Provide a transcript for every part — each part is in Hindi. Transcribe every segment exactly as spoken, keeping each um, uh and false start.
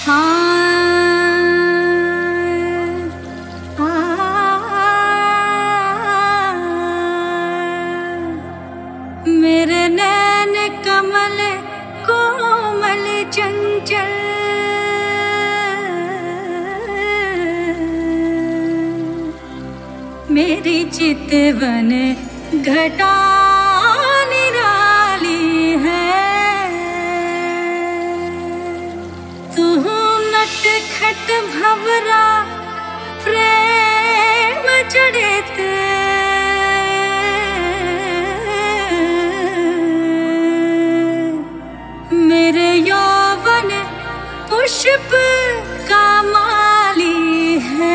मेरे नैन कमल कोमल चंचल, मेरी चितवन घटा निराली है। तू नटखट भंवरा प्रेम जड़ित, मेरे यौवन पुष्प का माली है।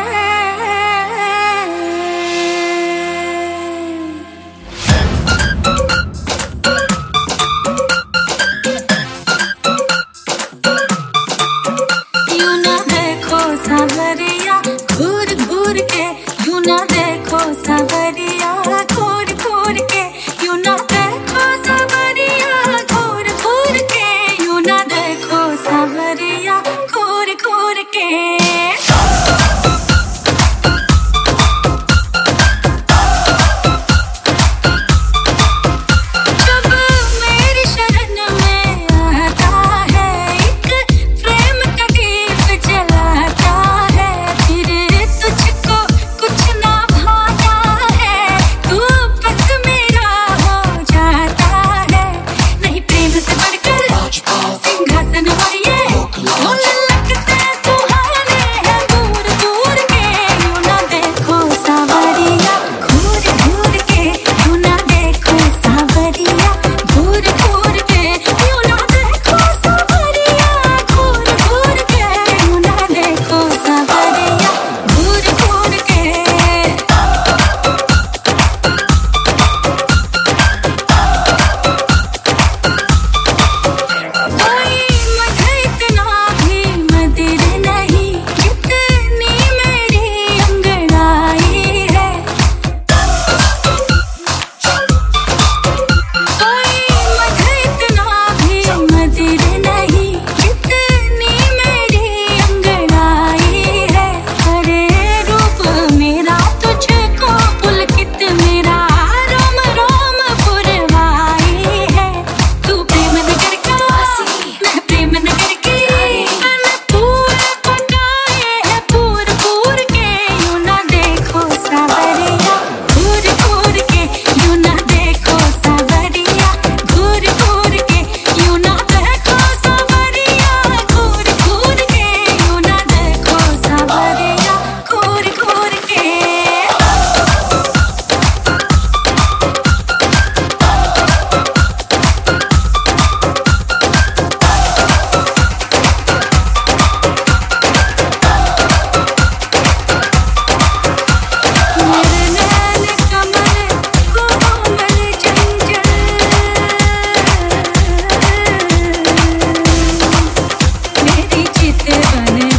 यूं ना देखो सांवरिया घूर घूर के, यूं ना देखो सांवरिया घूर घूर के, यूं ना देखो सांवरिया घूर घूर के, यूं ना देखो सांवरिया घूर घूर के। बने